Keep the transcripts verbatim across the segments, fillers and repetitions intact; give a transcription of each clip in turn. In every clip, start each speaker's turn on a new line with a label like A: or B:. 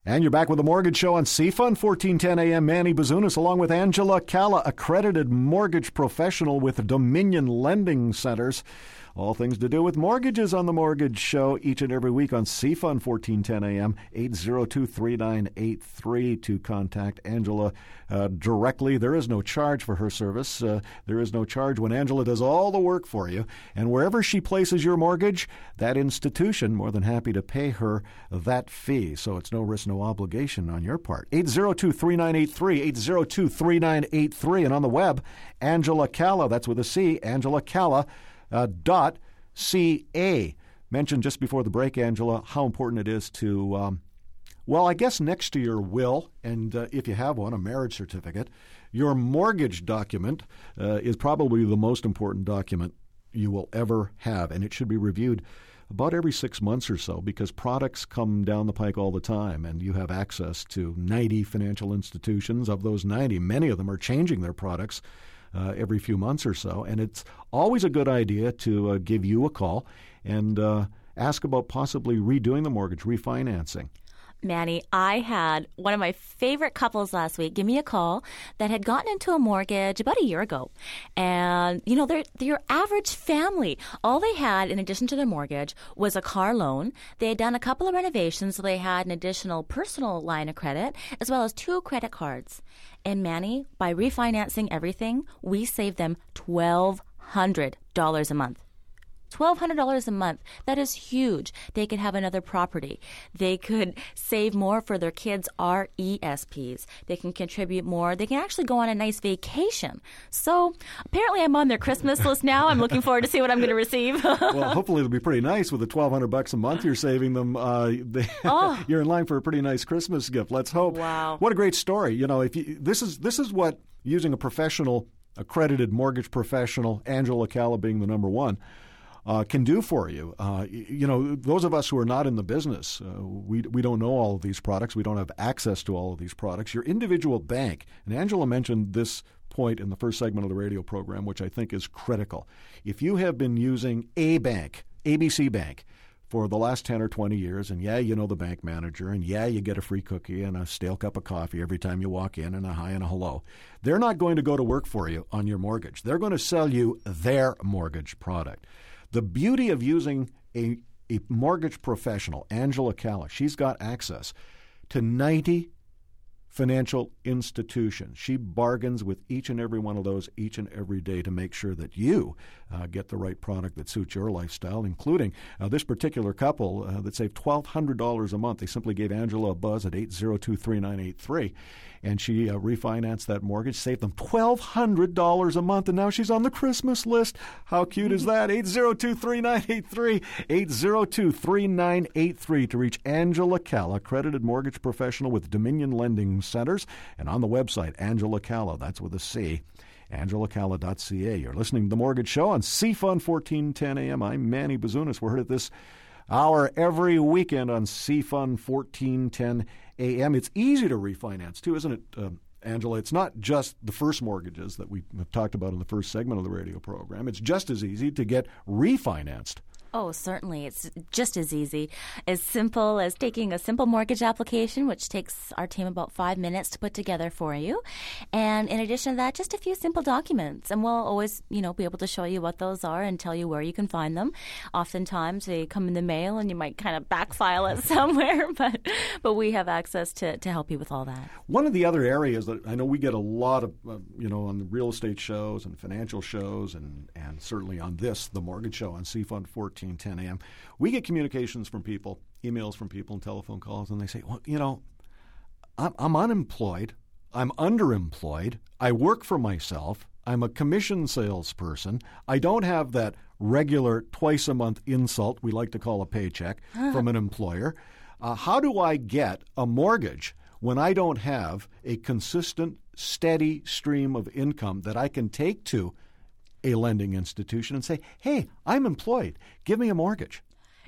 A: And you're back with the Mortgage Show on C F U N fourteen ten A M. Manny Bazunas, along with Angela Calla, accredited mortgage professional with Dominion Lending Centers. All things to do with mortgages on the Mortgage Show each and every week on C F U N fourteen ten A M, eight zero two, three nine eight three to contact Angela uh, directly. There is no charge for her service. Uh, there is no charge when Angela does all the work for you. And wherever she places your mortgage, that institution more than happy to pay her that fee. So it's no risk, no obligation on your part. eight zero two, three nine eight three, eight zero two, three nine eight three. And on the web, Angela Calla, that's with a C, Angela Calla. Uh, dot C A. Mentioned just before the break, Angela, how important it is to, um, well, I guess next to your will, and uh, if you have one, a marriage certificate, your mortgage document uh, is probably the most important document you will ever have, and it should be reviewed about every six months or so because products come down the pike all the time, and you have access to ninety financial institutions. Of those ninety, many of them are changing their products Uh, every few months or so. And it's always a good idea to uh, give you a call and uh, ask about possibly redoing the mortgage, refinancing.
B: Manny, I had one of my favorite couples last week give me a call that had gotten into a mortgage about a year ago. And, you know, they're, they're your average family. All they had, in addition to their mortgage, was a car loan. They had done a couple of renovations, so they had an additional personal line of credit, as well as two credit cards. And, Manny, by refinancing everything, we saved them twelve hundred dollars a month. twelve hundred dollars a month. That is huge. They could have another property. They could save more for their kids' R E S Ps. They can contribute more. They can actually go on a nice vacation. So apparently I'm on their Christmas list now. I'm looking forward to see what I'm going to receive.
A: Well, hopefully it'll be pretty nice with the twelve hundred bucks a month you're saving them. Uh, they,
B: oh.
A: You're in line for a pretty nice Christmas gift. Let's hope.
B: Wow.
A: What a great story. You know, if you, this is this is what using a professional, accredited mortgage professional, Angela Calla being the number one, Uh, can do for you. Uh, you know, those of us who are not in the business, uh, we we don't know all of these products. We don't have access to all of these products. Your individual bank, and Angela mentioned this point in the first segment of the radio program, which I think is critical. If you have been using a bank, A B C Bank, for the last ten or twenty years, and yeah, you know the bank manager, and yeah, you get a free cookie and a stale cup of coffee every time you walk in and a hi and a hello, they're not going to go to work for you on your mortgage. They're going to sell you their mortgage product. The beauty of using a, a mortgage professional, Angela Calla, she's got access to ninety financial institutions. She bargains with each and every one of those each and every day to make sure that you uh, get the right product that suits your lifestyle, including uh, this particular couple uh, that saved twelve hundred dollars a month. They simply gave Angela a buzz at eight zero two, three nine eight three, and she uh, refinanced that mortgage, saved them twelve hundred dollars a month, and now she's on the Christmas list. How cute is that? eight zero two, three nine eight three, eight zero two, three nine eight three to reach Angela Calla, accredited mortgage professional with Dominion Lending Centers, and on the website, Angela Calla, that's with a C, angela calla dot c a. You're listening to The Mortgage Show on C F U N fourteen ten A M. I'm Manny Bazunas. We're heard at this hour every weekend on C F U N fourteen ten A M. It's easy to refinance, too, isn't it, uh, Angela? It's not just the first mortgages that we have talked about in the first segment of the radio program. It's just as easy to get refinanced.
B: Oh, certainly. It's just as easy, as simple as taking a simple mortgage application, which takes our team about five minutes to put together for you. And in addition to that, just a few simple documents. And we'll always, you know, be able to show you what those are and tell you where you can find them. Oftentimes they come in the mail and you might kind of backfile it somewhere, but but we have access to, to help you with all that.
A: One of the other areas that I know we get a lot of, uh, you know, on the real estate shows and financial shows and, and certainly on this, the Mortgage Show on C F U N fourteen ten A M, we get communications from people, emails from people and telephone calls, and they say, well, you know, I'm, I'm unemployed, I'm underemployed, I work for myself, I'm a commission salesperson, I don't have that regular twice-a-month insult we like to call a paycheck from an employer. Uh, how do I get a mortgage when I don't have a consistent, steady stream of income that I can take to a lending institution and say, hey, I'm employed. Give me a mortgage?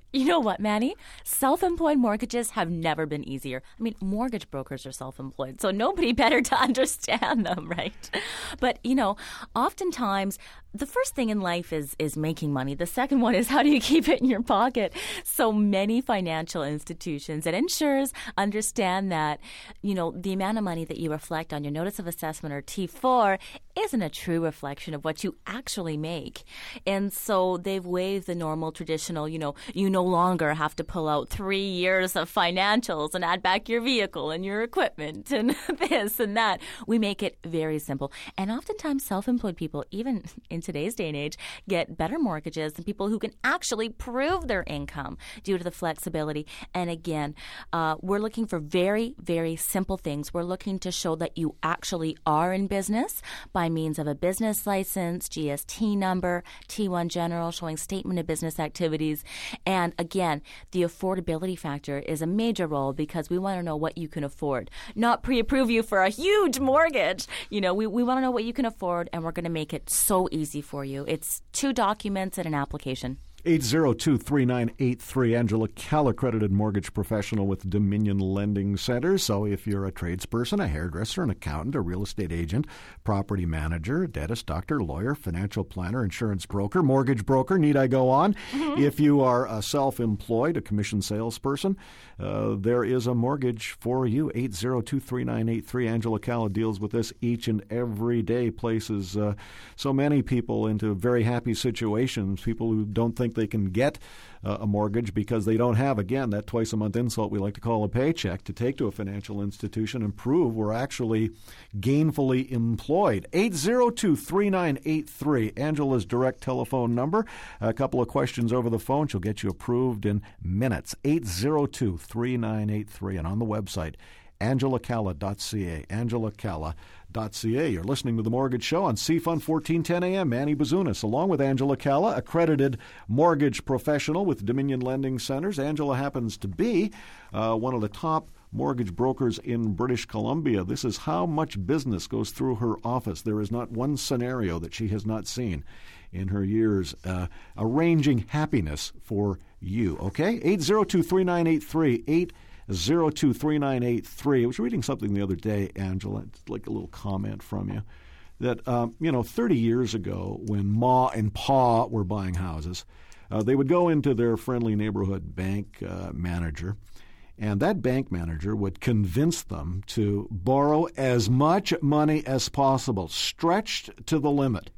B: You know what, Manny? Self-employed mortgages have never been easier. I mean, mortgage brokers are self-employed, so nobody better to understand them, right? But, you know, oftentimes the first thing in life is is making money. The second one is how do you keep it in your pocket? So many financial institutions and insurers understand that, you know, the amount of money that you reflect on your notice of assessment or T four isn't a true reflection of what you actually make. And so they've waived the normal traditional, you know, you no longer have to pull out three years of financials and add back your vehicle and your equipment and this and that. We make it very simple. And oftentimes self-employed people, even in today's day and age, get better mortgages than people who can actually prove their income due to the flexibility. And again, uh, we're looking for very, very simple things. We're looking to show that you actually are in business by means of a business license, G S T number, T one General showing statement of business activities. And again, the affordability factor is a major role because we want to know what you can afford, not pre-approve you for a huge mortgage. You know, we, we want to know what you can afford, and we're going to make it so easy for you. It's two documents and an application.
A: eight zero two, three nine eight three. Angela Calla, accredited mortgage professional with Dominion Lending Center. So if you're a tradesperson, a hairdresser, an accountant, a real estate agent, property manager, dentist, doctor, lawyer, financial planner, insurance broker, mortgage broker, need I go on? Mm-hmm. If you are a self-employed, a commission salesperson, uh, there is a mortgage for you. eight zero two, three nine eight three. Angela Calla deals with this each and every day, places uh, so many people into very happy situations, people who don't think they can get uh, a mortgage because they don't have, again, that twice-a-month insult we like to call a paycheck to take to a financial institution and prove we're actually gainfully employed. eight zero two, three nine eight three, Angela's direct telephone number. A couple of questions over the phone. She'll get you approved in minutes. eight zero two, three nine eight three. And on the website, angela calla dot c a, angela calla dot c a. You're listening to The Mortgage Show on C FUN fourteen ten A M. Manny Bazunas, along with Angela Calla, accredited mortgage professional with Dominion Lending Centers. Angela happens to be uh, one of the top mortgage brokers in British Columbia. This is how much business goes through her office. There is not one scenario that she has not seen in her years, uh, arranging happiness for you. Okay? eight zero two, three nine eight three, eight zero two, three nine eight three. I was reading something the other day, Angela, it's like a little comment from you, that, um, you know, thirty years ago when Ma and Pa were buying houses, uh, they would go into their friendly neighborhood bank uh, manager, and that bank manager would convince them to borrow as much money as possible, stretched to the limit.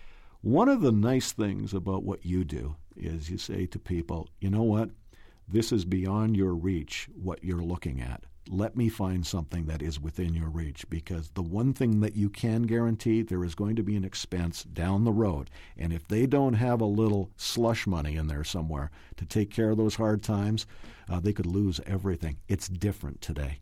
A: One of the nice things about what you do is you say to people, you know what? This is beyond your reach, what you're looking at. Let me find something that is within your reach, because the one thing that you can guarantee, there is going to be an expense down the road. And if they don't have a little slush money in there somewhere to take care of those hard times, uh, they could lose everything. It's different today.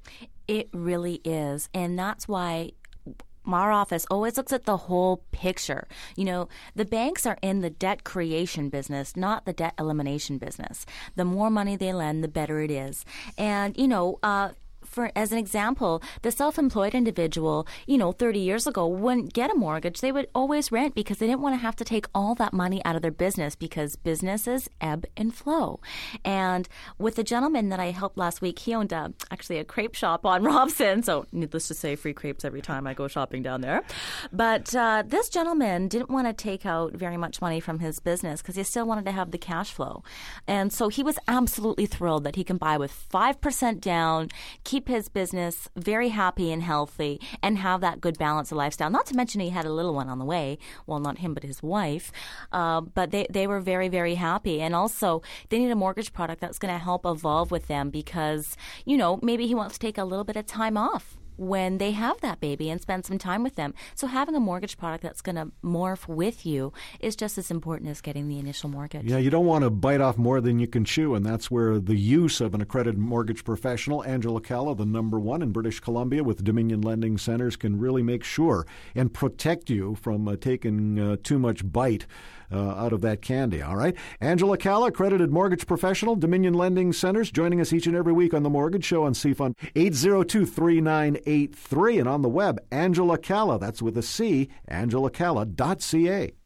B: It really is. And that's why our office always looks at the whole picture. You know, the banks are in the debt creation business, not the debt elimination business. The more money they lend, the better it is. And, you know, uh, for as an example, the self-employed individual, you know, thirty years ago wouldn't get a mortgage. They would always rent because they didn't want to have to take all that money out of their business, because businesses ebb and flow. And with the gentleman that I helped last week, he owned a, actually a crepe shop on Robson. So needless to say, free crepes every time I go shopping down there. But uh, this gentleman didn't want to take out very much money from his business because he still wanted to have the cash flow. And so he was absolutely thrilled that he can buy with five percent down, keep his business very happy and healthy, and have that good balance of lifestyle. Not to mention he had a little one on the way. Well, not him, but his wife. Uh, but they, they were very, very happy. And also, they need a mortgage product that's going to help evolve with them because, you know, maybe he wants to take a little bit of time off when they have that baby and spend some time with them. So having a mortgage product that's going to morph with you is just as important as getting the initial mortgage.
A: Yeah, you don't want to bite off more than you can chew, and that's where the use of an accredited mortgage professional, Angela Calla, the number one in British Columbia with Dominion Lending Centers, can really make sure and protect you from uh, taking uh, too much bite Uh, out of that candy, all right? Angela Calla, accredited mortgage professional, Dominion Lending Centers, joining us each and every week on The Mortgage Show on C FUN. eight zero two, three nine eight three. And on the web, Angela Calla, that's with a C, angela calla dot c a.